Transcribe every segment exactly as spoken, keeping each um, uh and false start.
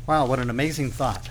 Wow, what an amazing thought.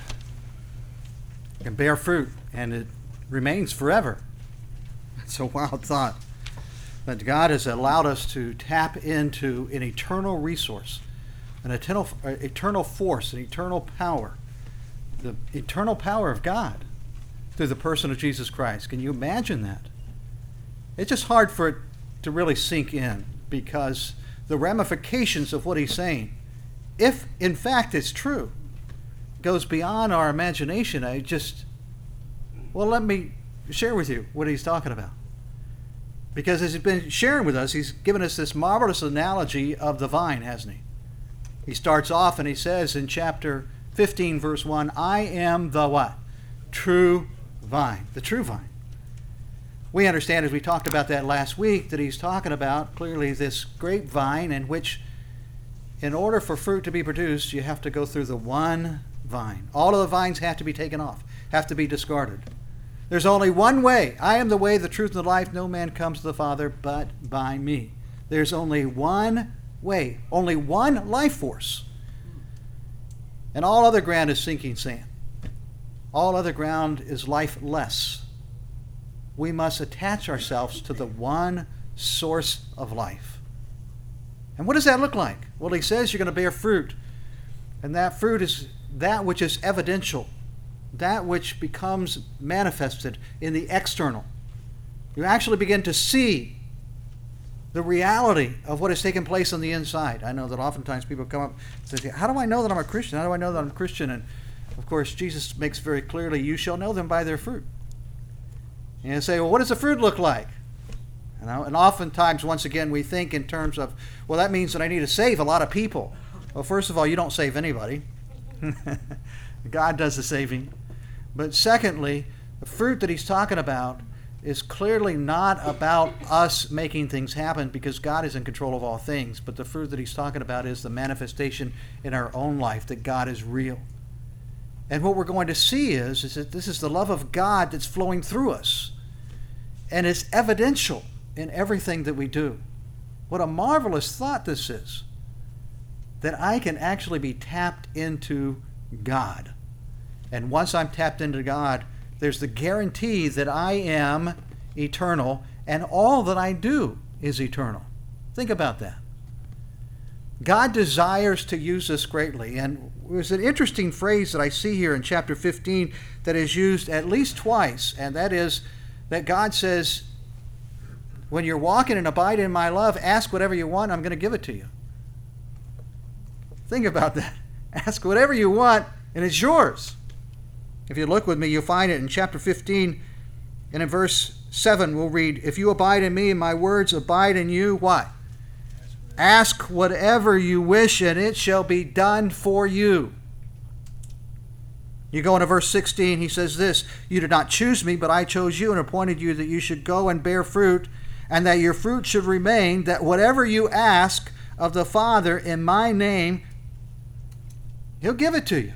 It can bear fruit, and it remains forever. It's a wild thought. But God has allowed us to tap into an eternal resource, an eternal, uh, eternal force, an eternal power, the eternal power of God through the person of Jesus Christ. Can you imagine that? It's just hard for it to really sink in, because the ramifications of what he's saying, if in fact it's true, goes beyond our imagination. I just, well, let me share with you what he's talking about. Because as he's been sharing with us, he's given us this marvelous analogy of the vine, hasn't he? He starts off and he says in chapter fifteen, verse one, I am the what? True vine. The true vine. We understand, as we talked about that last week, that he's talking about clearly this grapevine in which, in order for fruit to be produced, you have to go through the one vine. All of the vines have to be taken off, have to be discarded. There's only one way. I am the way, the truth, and the life. No man comes to the Father but by me. There's only one way, only one life force. And all other ground is sinking sand. All other ground is lifeless. We must attach ourselves to the one source of life. And what does that look like? Well, he says you're going to bear fruit. And that fruit is that which is evidential, that which becomes manifested in the external. You actually begin to see the reality of what has taken place on the inside. I know that oftentimes people come up and say, how do I know that I'm a Christian? How do I know that I'm a Christian? And of course, Jesus makes very clearly, you shall know them by their fruit. And you say, well, what does the fruit look like? You know, and oftentimes, once again, we think in terms of, well, that means that I need to save a lot of people. Well, first of all, you don't save anybody. God does the saving. But secondly, the fruit that he's talking about is clearly not about us making things happen, because God is in control of all things. But the fruit that he's talking about is the manifestation in our own life that God is real. And what we're going to see is, is that this is the love of God that's flowing through us. And it's evidential in everything that we do. What a marvelous thought this is. That I can actually be tapped into God. And once I'm tapped into God, there's the guarantee that I am eternal, and all that I do is eternal. Think about that. God desires to use us greatly. And there's an interesting phrase that I see here in chapter fifteen that is used at least twice, and that is that God says, when you're walking and abide in my love, ask whatever you want, I'm going to give it to you. Think about that. Ask whatever you want, and it's yours. If you look with me, you'll find it in chapter fifteen, and in verse seven, we'll read, if you abide in me and my words abide in you, what? Ask whatever you wish, and it shall be done for you. You go into verse sixteen, he says this, you did not choose me, but I chose you and appointed you that you should go and bear fruit, and that your fruit should remain, that whatever you ask of the Father in my name, he'll give it to you.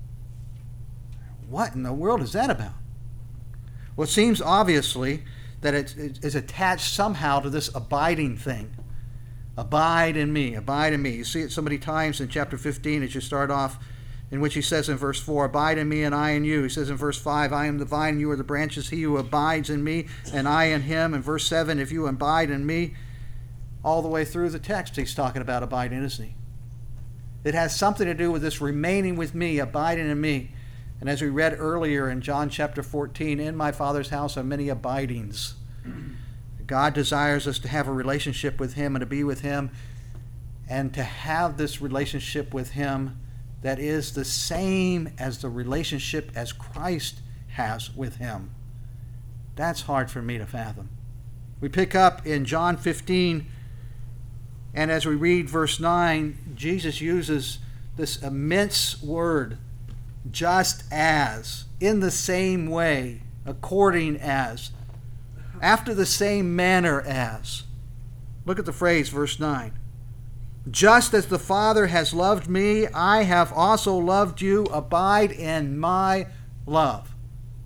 What in the world is that about? Well, it seems obviously that it is attached somehow to this abiding thing. Abide in me, abide in me. You see it so many times in chapter fifteen as you start off, in which he says in verse four, abide in me and I in you. He says in verse five, I am the vine, you are the branches. He who abides in me and I in him. In verse seven, if you abide in me. All the way through the text, he's talking about abiding, isn't he? It has something to do with this remaining with me, abiding in me. And as we read earlier in John chapter fourteen, in my Father's house are many abidings. God desires us to have a relationship with him and to be with him, and to have this relationship with him that is the same as the relationship as Christ has with him. That's hard for me to fathom. We pick up in John fifteen, and as we read verse nine, Jesus uses this immense word, just as, in the same way, according as, after the same manner as. Look at the phrase, verse nine. Just as the Father has loved me, I have also loved you. Abide in my love.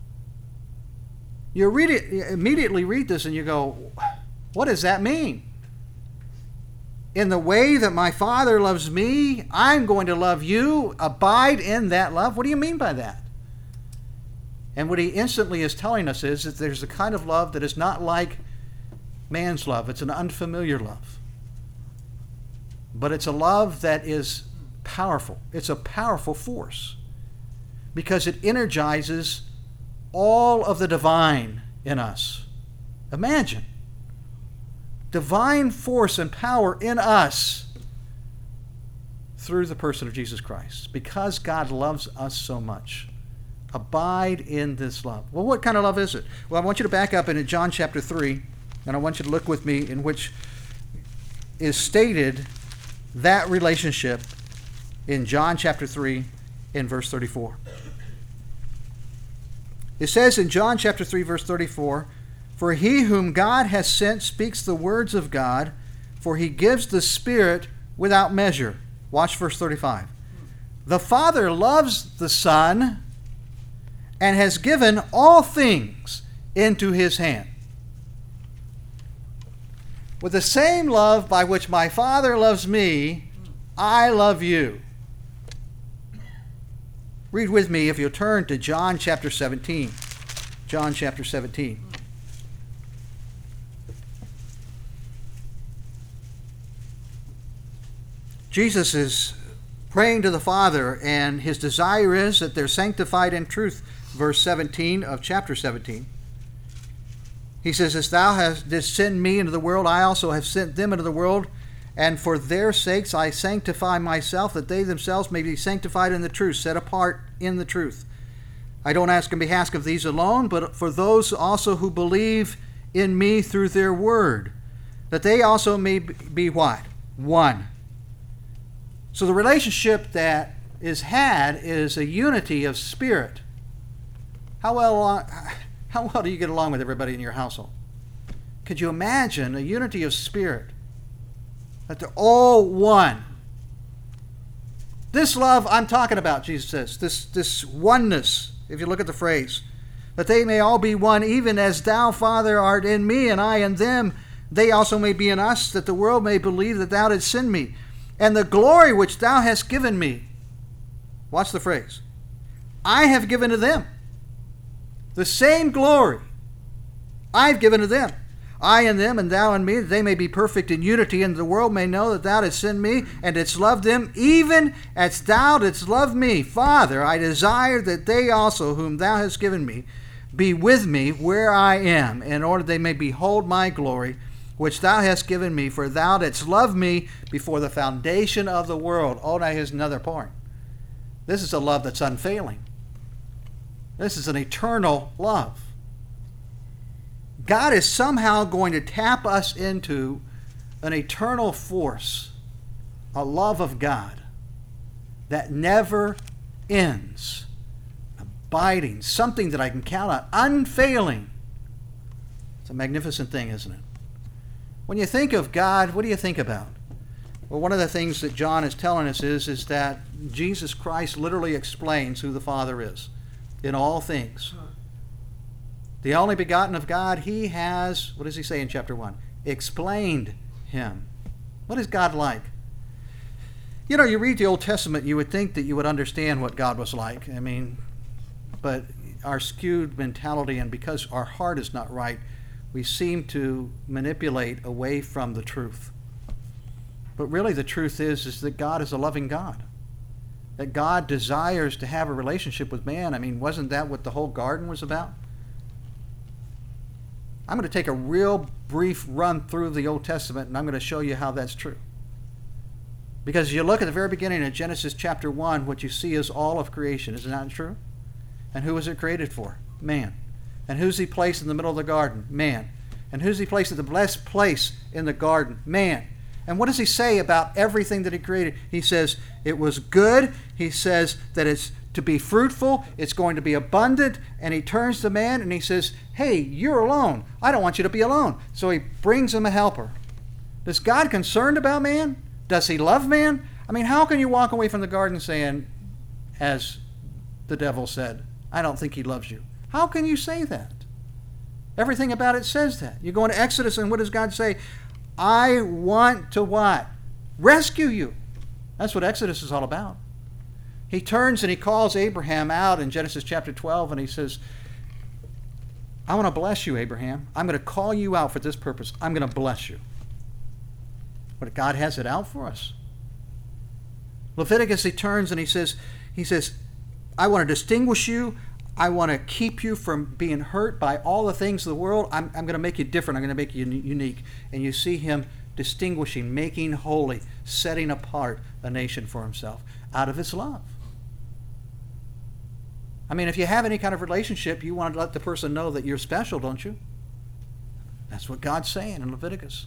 You read it, you immediately read this and you go, what does that mean? in the way that my Father loves me, I'm going to love you. Abide in that love. What do you mean by that? And what he instantly is telling us is that there's a kind of love that is not like man's love. It's an unfamiliar love. But it's a love that is powerful. It's a powerful force because it energizes all of the divine in us. Imagine. Divine force and power in us through the person of Jesus Christ because God loves us so much. Abide in this love. Well, what kind of love is it? Well, I want you to back up into John chapter three, and I want you to look with me in which is stated that relationship in John chapter three in verse thirty-four. It says in John chapter three, verse thirty-four, "For he whom God has sent speaks the words of God, for he gives the Spirit without measure." Watch verse thirty-five. "The Father loves the Son and has given all things into his hand." With the same love by which my Father loves me, I love you. Read with me if you'll turn to John chapter seventeen. John chapter seventeen. Jesus is praying to the Father, and his desire is that they're sanctified in truth. Verse seventeen of chapter seventeen. He says, "As thou hast didst send me into the world, I also have sent them into the world. And for their sakes I sanctify myself, that they themselves may be sanctified in the truth," set apart in the truth. "I don't ask on behalf of these alone, but for those also who believe in me through their word, that they also may be what? One." So the relationship that is had is a unity of spirit. How well, how well do you get along with everybody in your household? Could you imagine a unity of spirit? That they're all one. This love I'm talking about, Jesus says, this, this oneness, if you look at the phrase, "that they may all be one, even as thou, Father, art in me, and I in them, they also may be in us, that the world may believe that thou didst send me. And the glory which thou hast given me," watch the phrase, "I have given to them." The same glory I've given to them. "I in them, and thou in me, that they may be perfect in unity, and the world may know that thou didst send me, and didst love them, even as thou didst love me. Father, I desire that they also, whom thou hast given me, be with me where I am, in order they may behold my glory, which thou hast given me, for thou didst love me before the foundation of the world." Oh, now here's another point. This is a love that's unfailing. This is an eternal love. God is somehow going to tap us into an eternal force, a love of God that never ends, abiding, something that I can count on, unfailing. It's a magnificent thing, isn't it? When you think of God, what do you think about? Well, one of the things that John is telling us is, is that Jesus Christ literally explains who the Father is in all things. The only begotten of God, he has, what does he say in chapter one? Explained him. What is God like? You know, you read the Old Testament, you would think that you would understand what God was like. I mean, but our skewed mentality, and because our heart is not right, we seem to manipulate away from the truth. But really the truth is, is that God is a loving God. That God desires to have a relationship with man. I mean, wasn't that what the whole garden was about? I'm going to take a real brief run through the Old Testament, and I'm going to show you how that's true. Because you look at the very beginning of Genesis chapter one, what you see is all of creation. Isn't that true? And who was it created for? Man. And who's he placed in the middle of the garden? Man. And who's he placed at the blessed place in the garden? Man. And what does he say about everything that he created? He says it was good. He says that it's to be fruitful. It's going to be abundant. And he turns to man and he says, "Hey, you're alone. I don't want you to be alone." So he brings him a helper. Is God concerned about man? Does he love man? I mean, how can you walk away from the garden saying, as the devil said, "I don't think he loves you"? How can you say that? Everything about it says that. You go into Exodus and what does God say? "I want to what? rescue you. That's what Exodus is all about. He turns and he calls Abraham out in Genesis chapter twelve, and he says, I want to bless you, Abraham. I'm going to call you out for this purpose. I'm going to bless you. But God has it out for us. Leviticus, he turns and he says, he says, I want to distinguish you. I want to keep you from being hurt by all the things of the world. I'm, I'm going to make you different. I'm going to make you unique. And you see him distinguishing, making holy, setting apart a nation for himself out of his love. I mean, if you have any kind of relationship, you want to let the person know that you're special, don't you? That's what God's saying in Leviticus.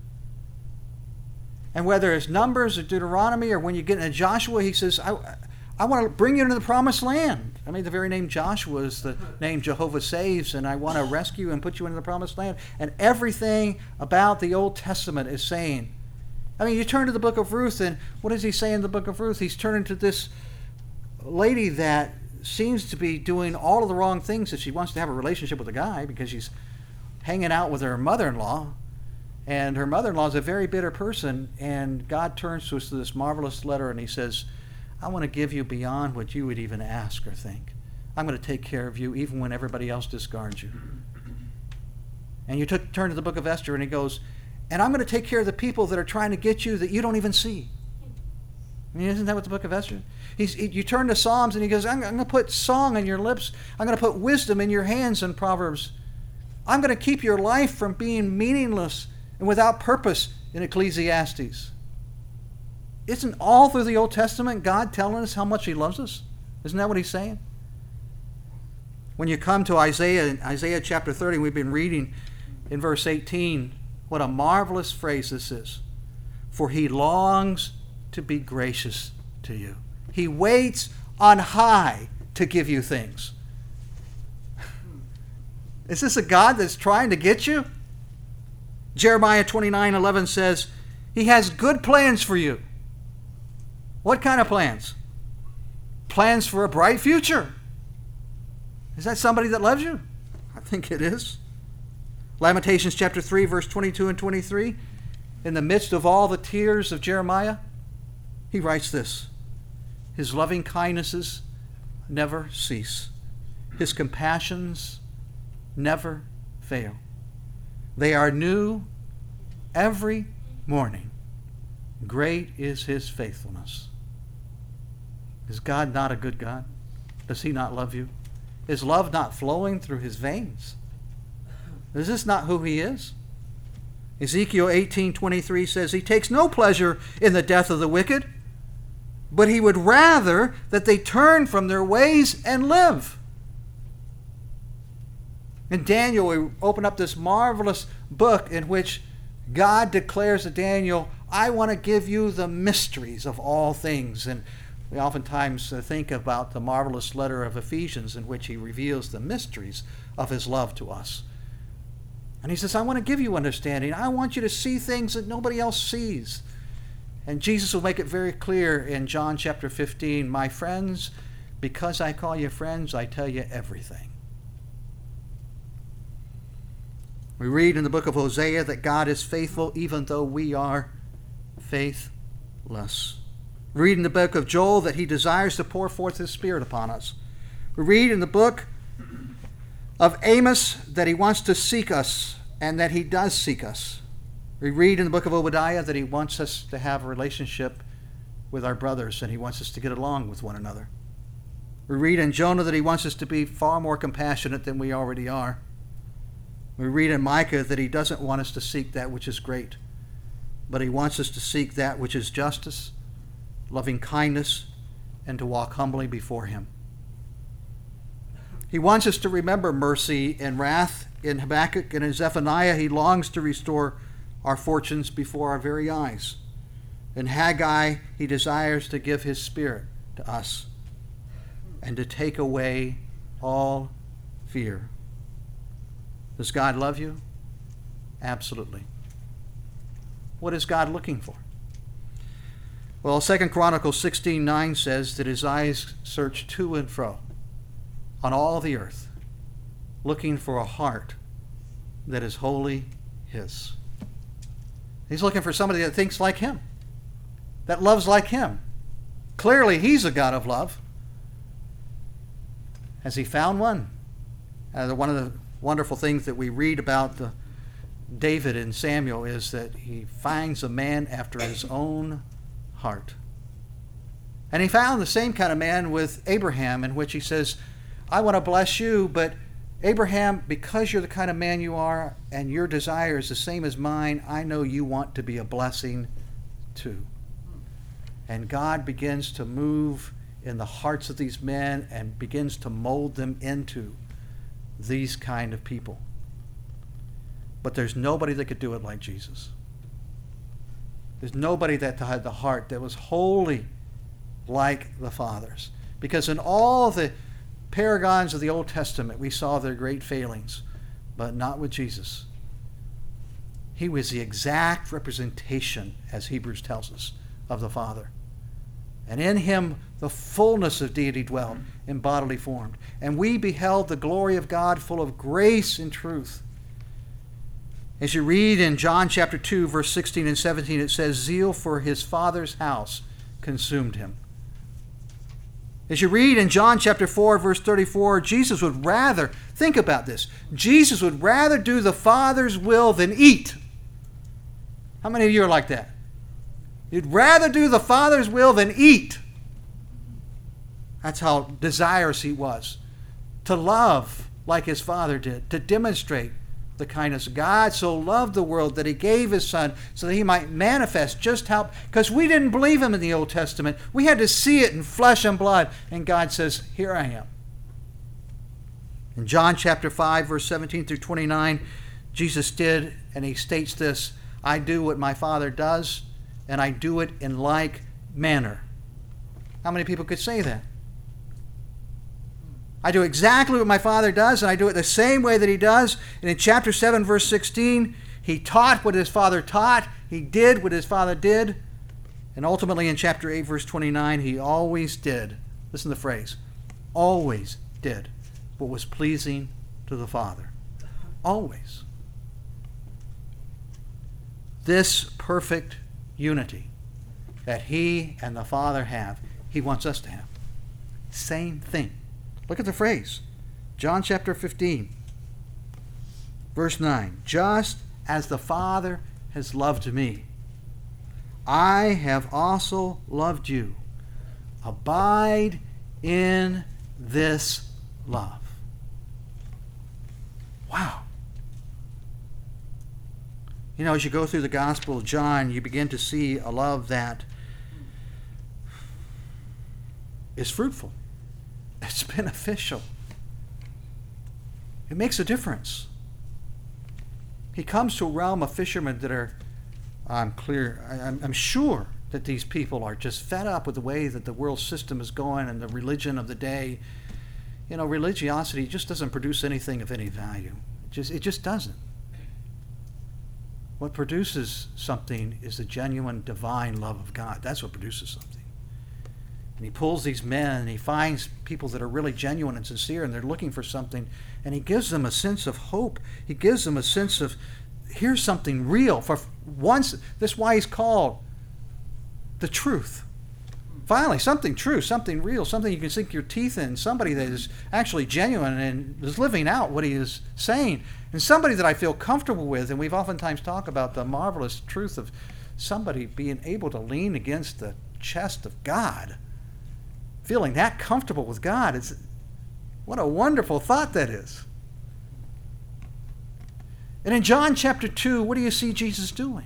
And whether it's Numbers or Deuteronomy or when you get into Joshua, he says, I, I want to bring you into the promised land. I mean, the very name Joshua is the name Jehovah saves, and I want to rescue and put you into the promised land. And everything about the Old Testament is saying, I mean, you turn to the book of Ruth, and what does he say in the book of Ruth? He's turning to this lady that seems to be doing all of the wrong things if she wants to have a relationship with a guy, because she's hanging out with her mother-in-law, and her mother-in-law is a very bitter person, and God turns to us through this marvelous letter, and he says, I want to give you beyond what you would even ask or think. I'm going to take care of you even when everybody else discards you. And you took, turn to the book of Esther, and he goes, and I'm going to take care of the people that are trying to get you that you don't even see. I mean, isn't that what the book of Esther? He's, he, you turn to Psalms and he goes, I'm, I'm going to put song on your lips. I'm going to put wisdom in your hands in Proverbs. I'm going to keep your life from being meaningless and without purpose in Ecclesiastes. Isn't all through the Old Testament God telling us how much he loves us? Isn't that what he's saying? When you come to Isaiah, Isaiah chapter thirty, we've been reading in verse eighteen, what a marvelous phrase this is. For he longs to be gracious to you. He waits on high to give you things. Is this a God that's trying to get you? Jeremiah twenty-nine eleven says, he has good plans for you. What kind of plans? Plans for a bright future. Is that somebody that loves you? I think it is. Lamentations chapter three, verse twenty-two and twenty-three. In the midst of all the tears of Jeremiah, he writes this: his loving kindnesses never cease. His compassions never fail. They are new every morning. Great is his faithfulness. Is God not a good God? Does he not love you? Is love not flowing through his veins? Is this not who he is? Ezekiel eighteen twenty-three says he takes no pleasure in the death of the wicked, but he would rather that they turn from their ways and live. In Daniel, we open up this marvelous book in which God declares to Daniel, I want to give you the mysteries of all things. And we oftentimes think about the marvelous letter of Ephesians in which he reveals the mysteries of his love to us. And he says, I want to give you understanding. I want you to see things that nobody else sees. And Jesus will make it very clear in John chapter fifteen, my friends, because I call you friends, I tell you everything. We read in the book of Hosea that God is faithful even though we are faithless. We read in the book of Joel that he desires to pour forth his Spirit upon us. We read in the book of Amos that he wants to seek us and that he does seek us. We read in the book of Obadiah that he wants us to have a relationship with our brothers and he wants us to get along with one another. We read in Jonah that he wants us to be far more compassionate than we already are. We read in Micah that he doesn't want us to seek that which is great, but he wants us to seek that which is justice, loving kindness, and to walk humbly before him. He wants us to remember mercy and wrath. In Habakkuk and in Zephaniah, he longs to restore our fortunes before our very eyes. In Haggai, he desires to give his Spirit to us and to take away all fear. Does God love you? Absolutely. What is God looking for? Well, Second Chronicles sixteen nine says that his eyes search to and fro on all the earth, looking for a heart that is wholly his. He's looking for somebody that thinks like him. that loves like him. Clearly, he's a God of love. Has he found one? Uh, one of the wonderful things that we read about the David in Samuel is that he finds a man after his own heart. And he found the same kind of man with Abraham, in which he says, I want to bless you, but Abraham, because you're the kind of man you are and your desire is the same as mine, I know you want to be a blessing too. And God begins to move in the hearts of these men and begins to mold them into these kind of people. But there's nobody that could do it like Jesus. There's nobody that had the heart that was wholly like the Father's. Because in all the paragons of the Old Testament, we saw their great failings, but not with Jesus. He was the exact representation, as Hebrews tells us, of the Father. And in him the fullness of deity dwelt in bodily form. And we beheld the glory of God full of grace and truth. As you read in John chapter two, verse sixteen and seventeen, it says, zeal for his Father's house consumed him. As you read in John chapter four, verse thirty-four, Jesus would rather, think about this, Jesus would rather do the Father's will than eat. How many of you are like that? You'd rather do the Father's will than eat. That's how desirous he was. To love like his Father did. To demonstrate the kindness of God. So loved the world that he gave his Son so that he might manifest just how... Because we didn't believe him in the Old Testament. We had to see it in flesh and blood. And God says, here I am. In John chapter five, verse seventeen through twenty-nine, Jesus did, and he states this, I do what my Father does, and I do it in like manner. How many people could say that? I do exactly what my Father does, and I do it the same way that he does. And in chapter seven, verse sixteen, he taught what his Father taught. He did what his Father did. And ultimately in chapter eight, verse twenty-nine, he always did, listen to the phrase, always did what was pleasing to the Father. Always. This perfect unity that he and the Father have, he wants us to have. Same thing. Look at the phrase. John chapter fifteen, verse nine. Just as the Father has loved me, I have also loved you. Abide in this love. Wow. You know, as you go through the Gospel of John, you begin to see a love that is fruitful. It's beneficial. It makes a difference. He comes to a realm of fishermen that are, I'm clear, I'm, I'm sure that these people are just fed up with the way that the world system is going and the religion of the day. You know, religiosity just doesn't produce anything of any value. It just, it just doesn't. What produces something is the genuine divine love of God. That's what produces something. And he pulls these men and he finds people that are really genuine and sincere and they're looking for something. And he gives them a sense of hope. He gives them a sense of, here's something real. For once, this is why he's called the truth. Finally, something true, something real, something you can sink your teeth in, somebody that is actually genuine and is living out what he is saying. And somebody that I feel comfortable with, and we've oftentimes talked about the marvelous truth of somebody being able to lean against the chest of God, feeling that comfortable with God. It's, what a wonderful thought that is. And in John chapter two, what do you see Jesus doing?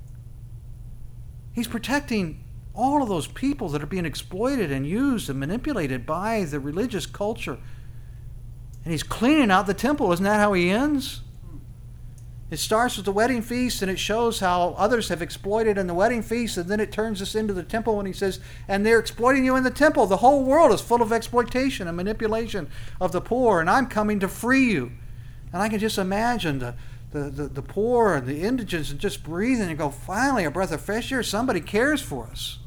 He's protecting all of those people that are being exploited and used and manipulated by the religious culture. And he's cleaning out the temple. Isn't that how he ends? It starts with the wedding feast, and it shows how others have exploited in the wedding feast, and then it turns us into the temple, and he says, and they're exploiting you in the temple. The whole world is full of exploitation and manipulation of the poor, and I'm coming to free you. And I can just imagine the, the, the, the poor and the indigents and just breathing and go, finally, a breath of fresh air. Somebody cares for us.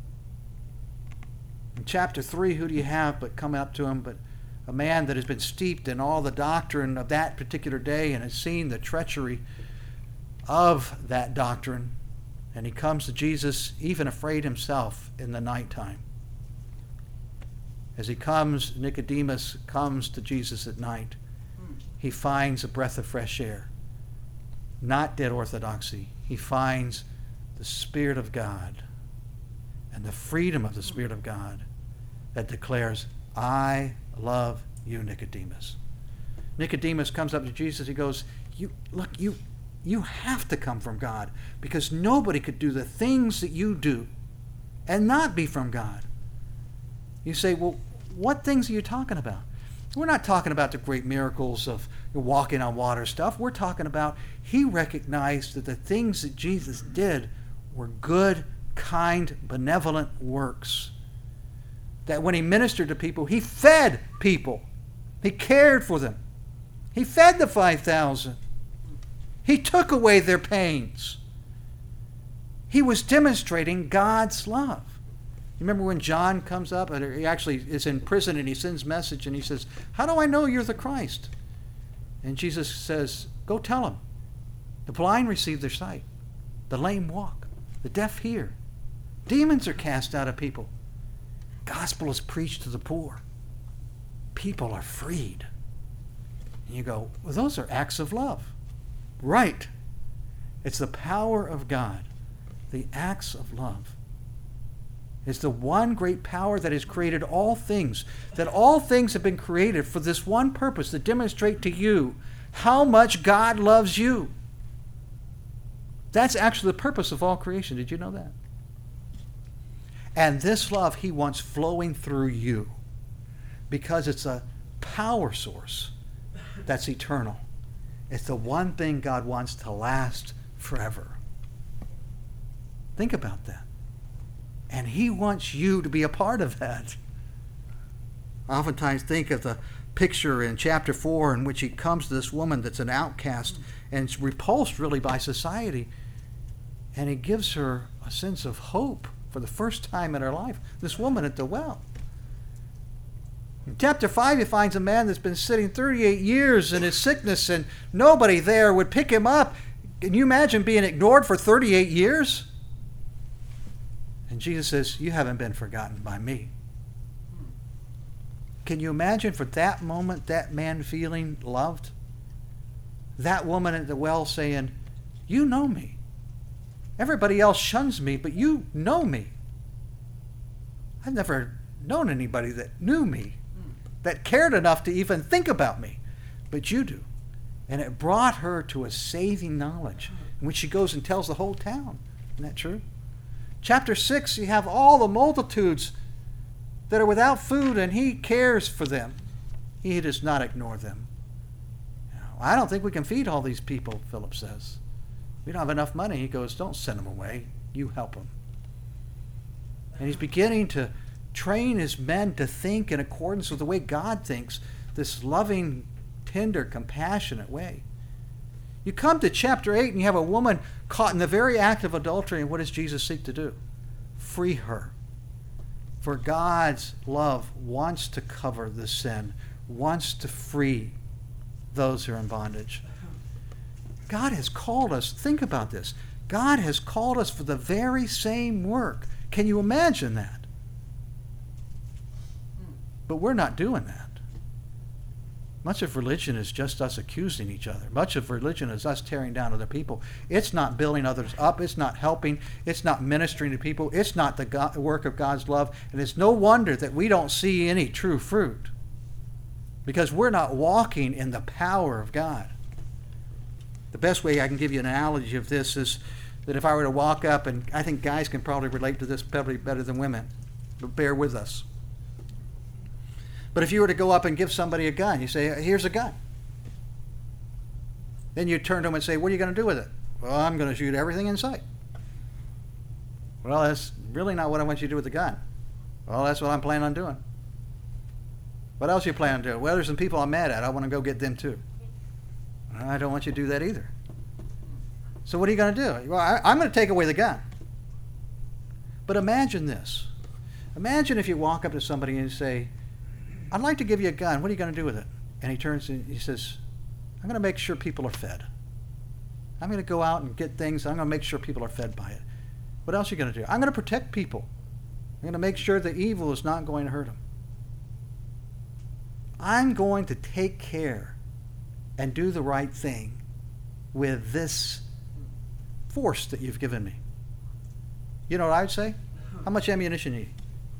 In chapter three, who do you have but come up to him but a man that has been steeped in all the doctrine of that particular day and has seen the treachery of that doctrine. And he comes to Jesus, even afraid himself, in the nighttime. As he comes, Nicodemus comes to Jesus at night. He finds a breath of fresh air. Not dead orthodoxy. He finds the Spirit of God and the freedom of the Spirit of God that declares, I love you, Nicodemus. Nicodemus comes up to Jesus. He goes, "You look, you you have to come from God, because nobody could do the things that you do and not be from God." You say, well, what things are you talking about? We're not talking about the great miracles of walking on water stuff. We're talking about he recognized that the things that Jesus did were good, kind, benevolent works. That when he ministered to people, he fed people. He cared for them. He fed the five thousand. He took away their pains. He was demonstrating God's love. You remember when John comes up, and he actually is in prison, and he sends a message, and he says, how do I know you're the Christ? And Jesus says, go tell them. The blind receive their sight. The lame walk. The deaf hear. Demons are cast out of people. Gospel is preached to the poor. People are freed. And you go, well, those are acts of love. Right. It's the power of God. The acts of love. It's the one great power that has created all things. That all things have been created for this one purpose, to demonstrate to you how much God loves you. That's actually the purpose of all creation. Did you know that? And this love he wants flowing through you, because it's a power source that's eternal. It's the one thing God wants to last forever. Think about that. And he wants you to be a part of that. I oftentimes think of the picture in chapter four in which he comes to this woman that's an outcast and is repulsed really by society. And he gives her a sense of hope for the first time in her life. This woman at the well. In chapter five, he finds a man that's been sitting thirty-eight years in his sickness, and nobody there would pick him up. Can you imagine being ignored for thirty-eight years? And Jesus says, you haven't been forgotten by me. Can you imagine for that moment that man feeling loved? That woman at the well saying, you know me. Everybody else shuns me, but you know me. I've never known anybody that knew me, that cared enough to even think about me, but you do. And it brought her to a saving knowledge, in which she goes and tells the whole town. Isn't that true? Chapter six, you have all the multitudes that are without food, and he cares for them. He does not ignore them. I don't think we can feed all these people, Philip says. We don't have enough money. He goes, don't send them away. You help them. And he's beginning to train his men to think in accordance with the way God thinks, this loving, tender, compassionate way. You come to chapter eight and you have a woman caught in the very act of adultery, and what does Jesus seek to do? Free her. For God's love wants to cover the sin, wants to free those who are in bondage. God has called us, think about this, God has called us for the very same work. Can you imagine that? But we're not doing that. Much of religion is just us accusing each other. Much of religion is us tearing down other people. It's not building others up. It's not helping. It's not ministering to people. It's not the God, work of God's love. And it's no wonder that we don't see any true fruit, because we're not walking in the power of God. The best way I can give you an analogy of this is that if I were to walk up, and I think guys can probably relate to this probably better than women, but bear with us. But if you were to go up and give somebody a gun, you say, here's a gun. Then you turn to them and say, what are you going to do with it? Well, I'm going to shoot everything in sight. Well, that's really not what I want you to do with the gun. Well, that's what I'm planning on doing. What else are you planning on doing? Well, there's some people I'm mad at. I want to go get them too. I don't want you to do that either. So what are you going to do? Well, I, I'm going to take away the gun. But imagine this. Imagine if you walk up to somebody and you say, I'd like to give you a gun. What are you going to do with it? And he turns and he says, I'm going to make sure people are fed. I'm going to go out and get things. I'm going to make sure people are fed by it. What else are you going to do? I'm going to protect people. I'm going to make sure that evil is not going to hurt them. I'm going to take care and do the right thing with this force that you've given me. You know what I'd say? How much ammunition do you need?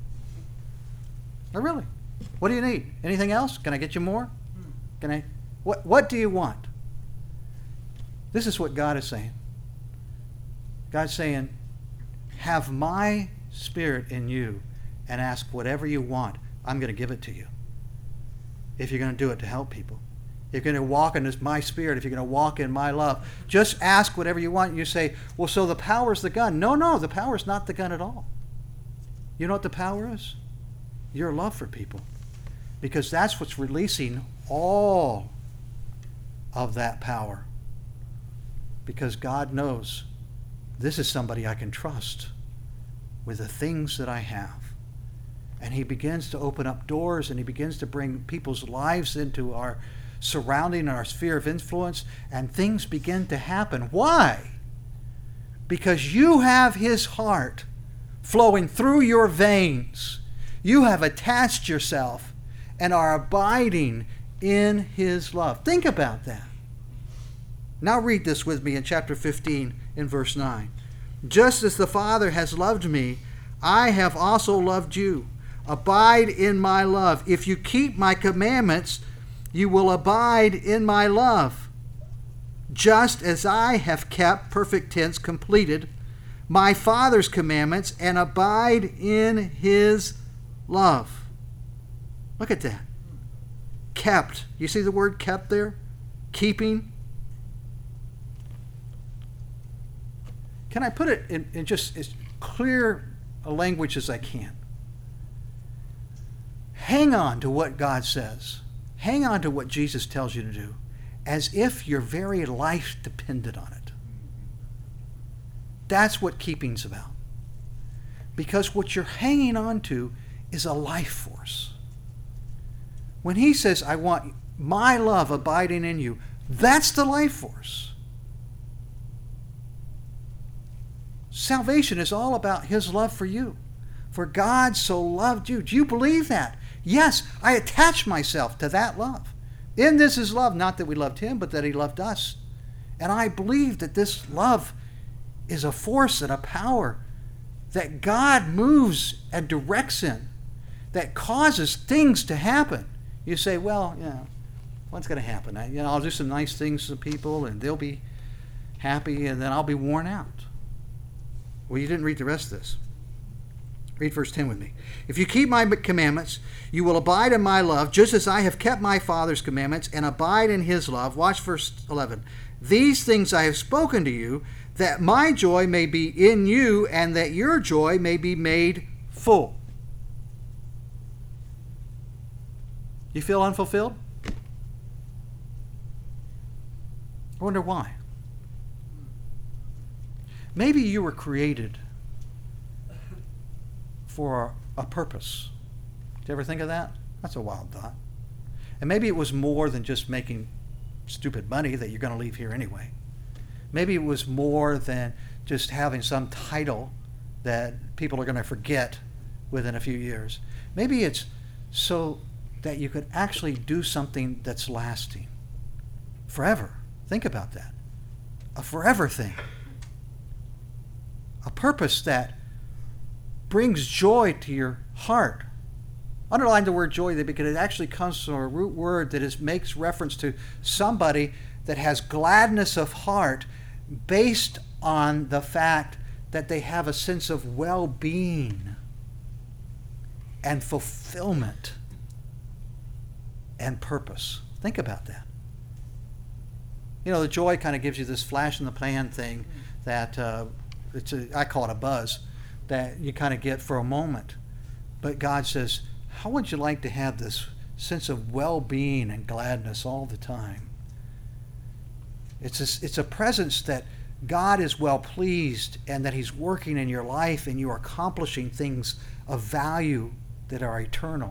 Oh, really? What do you need? Anything else? Can I get you more? Can I? What, what do you want? This is what God is saying. God's saying, have my spirit in you and ask whatever you want. I'm going to give it to you. If you're going to do it to help people. If you're going to walk in this, my spirit, if you're going to walk in my love, just ask whatever you want. And you say, well, so the power is the gun. No, no, the power is not the gun at all. You know what the power is? Your love for people. Because that's what's releasing all of that power. Because God knows this is somebody I can trust with the things that I have. And he begins to open up doors, and he begins to bring people's lives into our surrounding, our sphere of influence, and things begin to happen. Why? Because you have his heart flowing through your veins. You have attached yourself and are abiding in his love. Think about that. Now read this with me in chapter fifteen in verse nine. Just as the Father has loved me, I have also loved you. Abide in my love. If you keep my commandments, you will abide in my love. Just as I have kept, perfect tense, completed, my Father's commandments and abide in his love. Look at that. Kept. You see the word kept there? Keeping. Can I put it in, in just as clear a language as I can? Hang on to what God says. Hang on to what Jesus tells you to do as if your very life depended on it. That's what keeping's about. Because what you're hanging on to is a life force. When he says, I want my love abiding in you, that's the life force. Salvation is all about his love for you. For God so loved you. Do you believe that? Yes, I attach myself to that love. In this is love, not that we loved him, but that he loved us. And I believe that this love is a force and a power that God moves and directs in, that causes things to happen. You say, well, you know, what's going to happen? I, you know, I'll do some nice things to people, and they'll be happy, and then I'll be worn out. Well, you didn't read the rest of this. Read verse ten with me. If you keep my commandments, you will abide in my love, just as I have kept my Father's commandments and abide in his love. Watch verse eleven. These things I have spoken to you, that my joy may be in you, and that your joy may be made full. You feel unfulfilled? I wonder why. Maybe you were created for a purpose. Did you ever think of that? That's a wild thought. And maybe it was more than just making stupid money that you're going to leave here anyway. Maybe it was more than just having some title that people are going to forget within a few years. Maybe it's so that you could actually do something that's lasting. Forever. Think about that. A forever thing. A purpose that brings joy to your heart. Underline the word joy there because it actually comes from a root word that is, makes reference to somebody that has gladness of heart based on the fact that they have a sense of well-being and fulfillment and purpose. Think about that. You know, the joy kind of gives you this flash in the pan thing that uh, it's a, I call it a buzz, that you kind of get for a moment. But God says, how would you like to have this sense of well-being and gladness all the time? It's a, it's a presence that God is well pleased and that he's working in your life and you are accomplishing things of value that are eternal.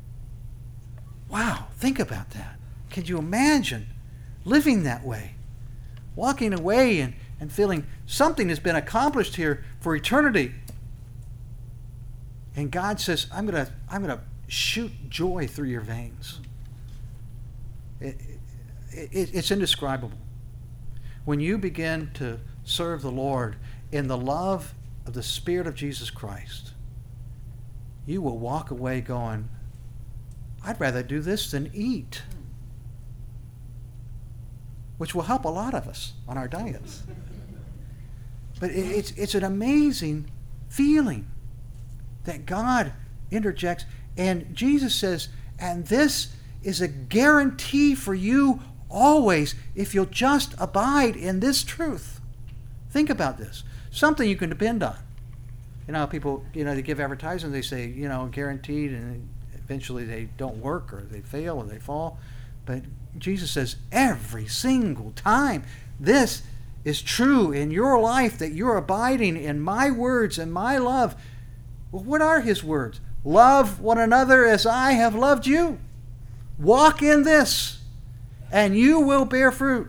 Wow, think about that. Can you imagine living that way? Walking away and, and feeling something has been accomplished here for eternity. And God says, I'm going to I'm going to shoot joy through your veins. It, it, it's indescribable. When you begin to serve the Lord in the love of the Spirit of Jesus Christ, you will walk away going, I'd rather do this than eat. Which will help a lot of us on our diets. But it, it's, it's an amazing feeling that God interjects. And Jesus says, and this is a guarantee for you always if you'll just abide in this truth. Think about this. Something you can depend on. You know, people, you know, they give advertisements, they say, you know, guaranteed, and eventually they don't work or they fail or they fall. But Jesus says every single time this is true in your life, that you're abiding in my words and my love. Well, what are his words? Love one another as I have loved you. Walk in this, and you will bear fruit.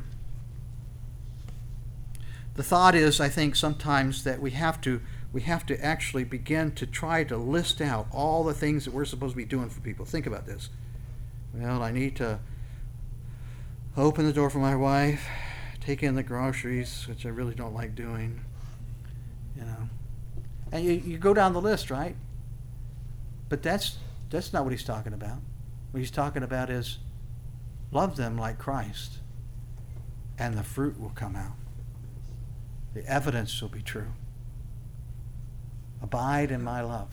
The thought is, I think, sometimes that we have to we have to actually begin to try to list out all the things that we're supposed to be doing for people. Think about this. Well, I need to open the door for my wife, take in the groceries, which I really don't like doing, you know. And you, you go down the list, right? But that's that's not what he's talking about. What he's talking about is love them like Christ, and the fruit will come out. The evidence will be true. Abide in my love.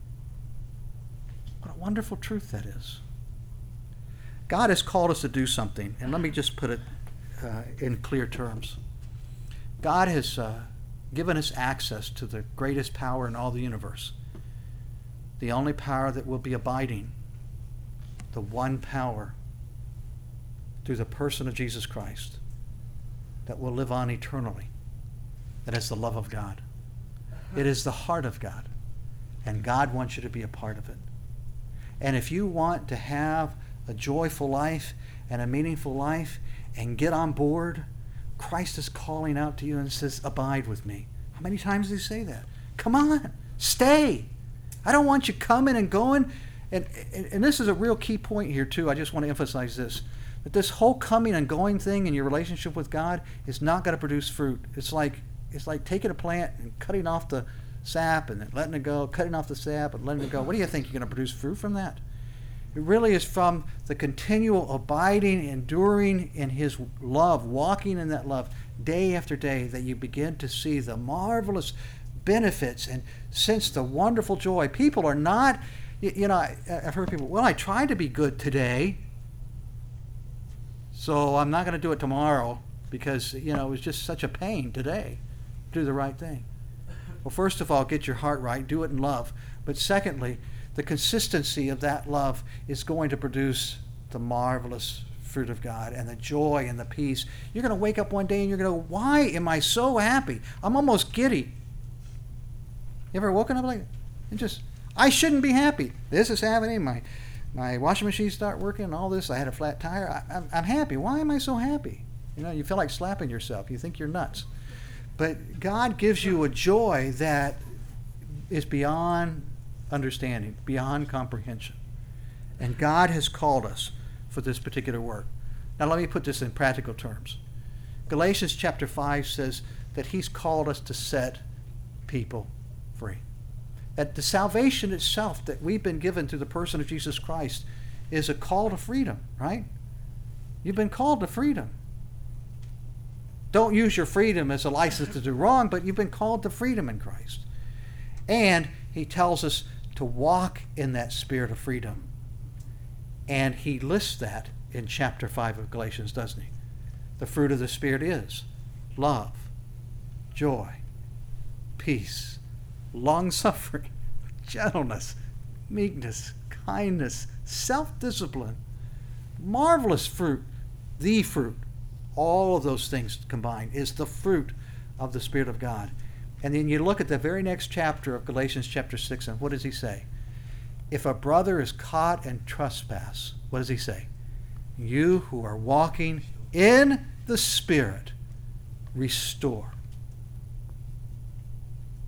What a wonderful truth that is. God has called us to do something, and let me just put it uh, in clear terms. God has uh, given us access to the greatest power in all the universe, the only power that will be abiding, the one power through the person of Jesus Christ that will live on eternally. That is the love of God. It is the heart of God, and God wants you to be a part of it. And if you want to have a joyful life and a meaningful life and get on board, Christ is calling out to you and says, abide with me. How many times does he say that? Come on, stay. I don't want you coming and going. And, and, and this is a real key point here too. I just want to emphasize this. That this whole coming and going thing in your relationship with God is not going to produce fruit. It's like it's like taking a plant and cutting off the sap and then letting it go, cutting off the sap and letting it go. What do you think? You're going to produce fruit from that? It really is from the continual abiding, enduring in his love, walking in that love day after day, that you begin to see the marvelous benefits and sense the wonderful joy. People are not, you, you know, I, I've heard people, well, I tried to be good today, so I'm not going to do it tomorrow because, you know, it was just such a pain today. Do the right thing. Well, first of all, get your heart right. Do it in love. But secondly, the consistency of that love is going to produce the marvelous fruit of God and the joy and the peace. You're going to wake up one day and you're going to go, why am I so happy? I'm almost giddy. You ever woken up like, and just, I shouldn't be happy. This is happening. My my washing machine start working and all this. I had a flat tire. I, I'm, I'm happy. Why am I so happy? You know, you feel like slapping yourself. You think you're nuts. But God gives you a joy that is beyond understanding, beyond comprehension. And God has called us for this particular work. Now let me put this in practical terms. Galatians chapter five says that he's called us to set people free. That the salvation itself that we've been given through the person of Jesus Christ is a call to freedom, right? You've been called to freedom. Don't use your freedom as a license to do wrong, but you've been called to freedom in Christ. And he tells us to walk in that spirit of freedom. And he lists that in chapter five of Galatians, doesn't he? The fruit of the Spirit is love, joy, peace, long-suffering, gentleness, meekness, kindness, self-discipline. Marvelous fruit, the fruit. All of those things combined is the fruit of the Spirit of God. And then you look at the very next chapter of Galatians chapter six, and what does he say? If a brother is caught in trespass, what does he say? You who are walking in the Spirit, restore.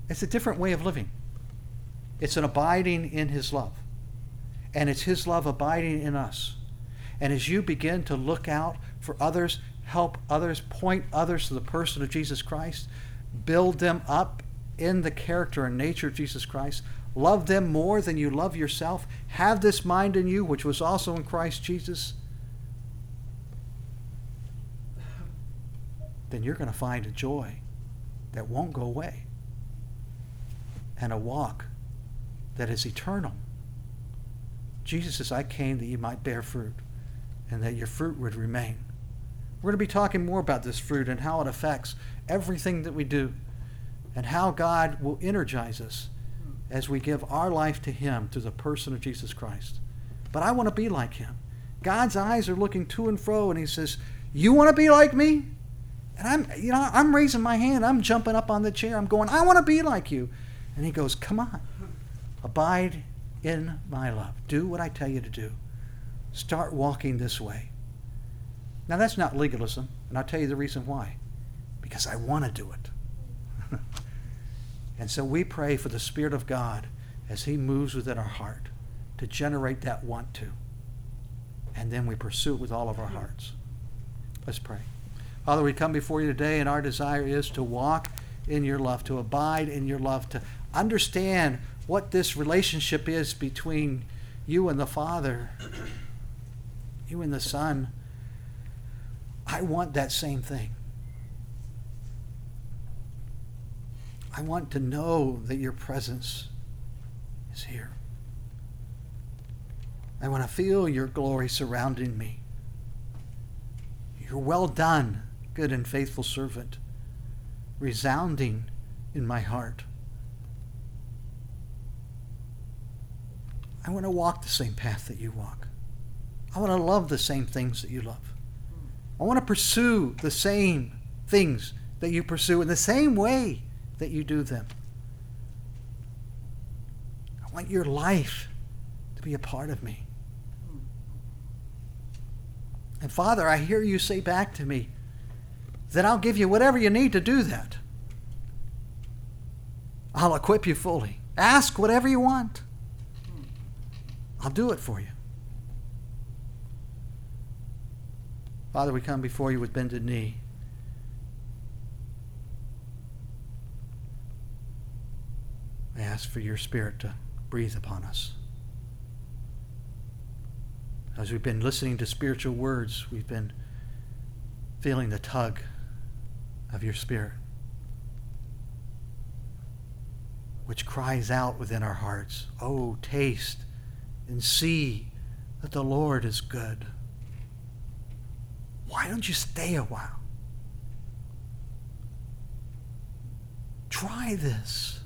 It's a different way of living. It's an abiding in his love. And it's his love abiding in us. And as you begin to look out for others, help others, point others to the person of Jesus Christ, build them up in the character and nature of Jesus Christ, love them more than you love yourself, have this mind in you which was also in Christ Jesus, then you're going to find a joy that won't go away and a walk that is eternal. Jesus says, I came that you might bear fruit and that your fruit would remain. We're going to be talking more about this fruit and how it affects everything that we do and how God will energize us as we give our life to him through the person of Jesus Christ. But I want to be like him. God's eyes are looking to and fro, and he says, you want to be like me? And I'm, you know, I'm raising my hand. I'm jumping up on the chair. I'm going, I want to be like you. And he goes, come on. Abide in my love. Do what I tell you to do. Start walking this way. Now, that's not legalism, and I'll tell you the reason why. Because I want to do it. And so we pray for the Spirit of God as he moves within our heart to generate that want to. And then we pursue it with all of our hearts. Let's pray. Father, we come before you today, and our desire is to walk in your love, to abide in your love, to understand what this relationship is between you and the Father, you and the Son. I want that same thing. I want to know that your presence is here. I want to feel your glory surrounding me. You're well done, good and faithful servant, resounding in my heart. I want to walk the same path that you walk. I want to love the same things that you love. I want to pursue the same things that you pursue in the same way that you do them. I want your life to be a part of me. And Father, I hear you say back to me that I'll give you whatever you need to do that. I'll equip you fully. Ask whatever you want. I'll do it for you. Father, we come before you with bended knee. I ask for your Spirit to breathe upon us. As we've been listening to spiritual words, we've been feeling the tug of your Spirit, which cries out within our hearts, oh, taste and see that the Lord is good. Why don't you stay a while? Try this.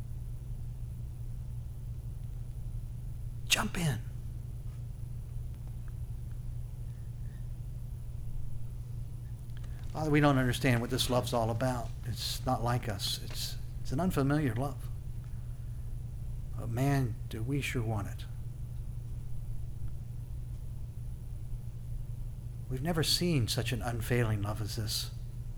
Jump in. Father, we don't understand what this love's all about. It's not like us. It's, it's an unfamiliar love. But man, do we sure want it. We've never seen such an unfailing love as this.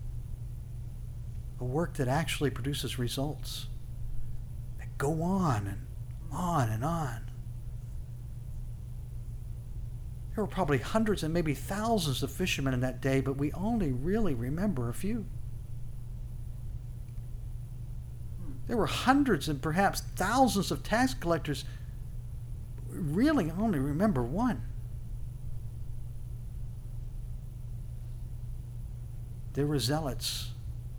A work that actually produces results that go on and on and on. There were probably hundreds and maybe thousands of fishermen in that day, but we only really remember a few. There were hundreds and perhaps thousands of tax collectors. We really only remember one. There were zealots.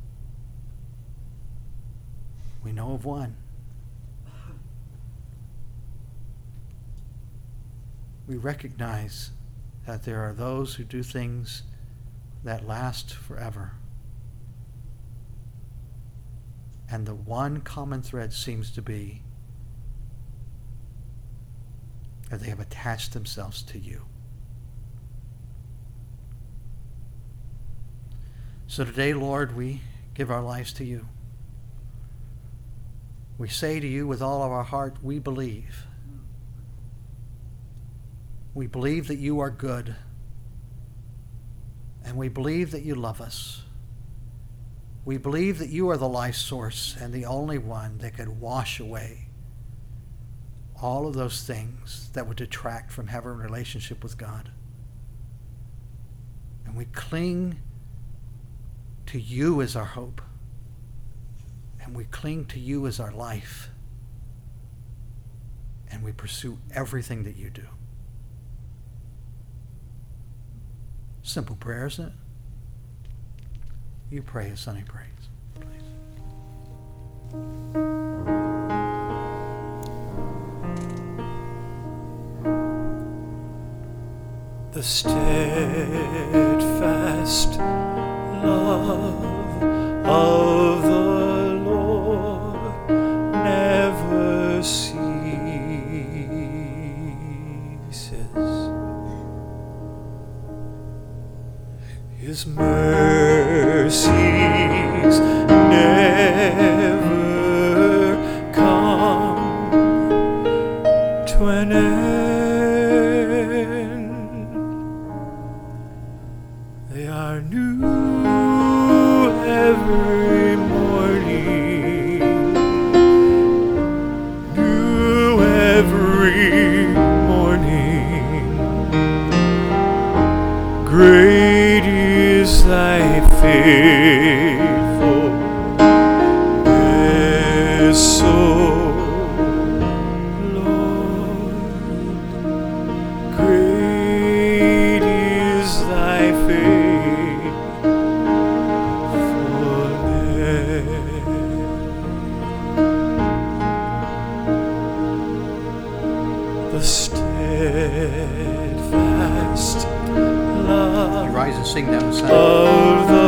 We know of one. We recognize that there are those who do things that last forever. And the one common thread seems to be that they have attached themselves to you. So today, Lord, we give our lives to you. We say to you with all of our heart, we believe. We believe that you are good. And we believe that you love us. We believe that you are the life source and the only one that could wash away all of those things that would detract from having a relationship with God. And we cling to you as our hope. And we cling to you as our life. And we pursue everything that you do. Simple prayer, isn't it? You pray as Sonny prays, please. The steadfast love of the Lord never ceases. His mercies never come to an end. They are new every morning, new every morning. Great is thy faithfulness, so Lord. Great is thy faithfulness. The steadfast love You rise and sing them, Sonny. of the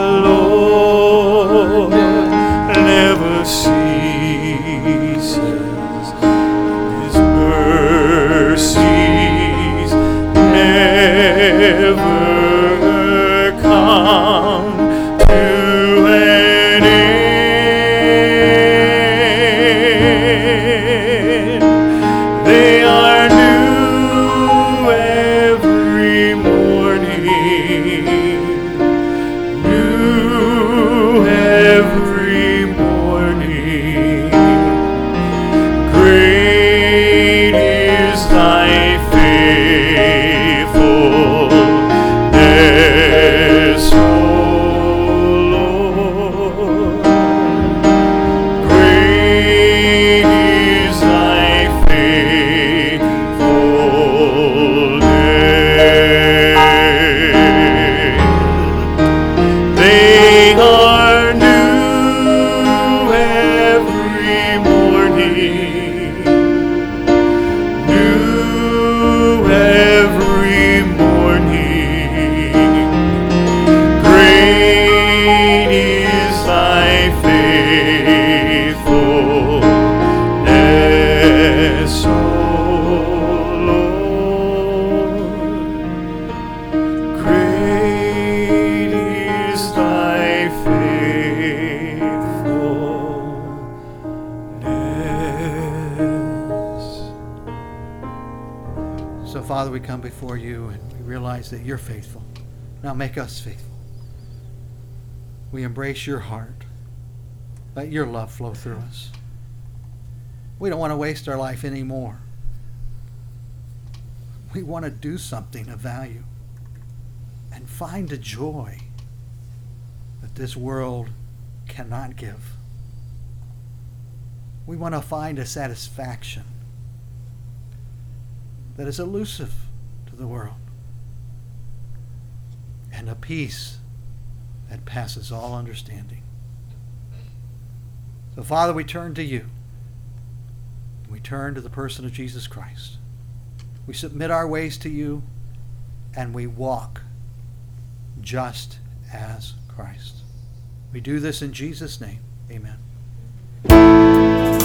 Lord never ceases. His mercies never come to an end. They are new every morning, new every morning. Great is thy faithfulness, O Lord. Great is thy faithfulness. They are new every morning, new every morning. Great is thy faithfulness, O Lord. Great is thy faithfulness. So, Father, we come before you and we realize that you're faithful. Now make us faithful. We embrace your heart. Let your love flow through us. We don't want to waste our life anymore. We want to do something of value and find a joy that this world cannot give. We want to find a satisfaction that is elusive to the world, and a peace that passes all understanding. So, Father, we turn to you. We turn to the person of Jesus Christ. We submit our ways to you, and we walk just as Christ. We do this in Jesus' name. Amen.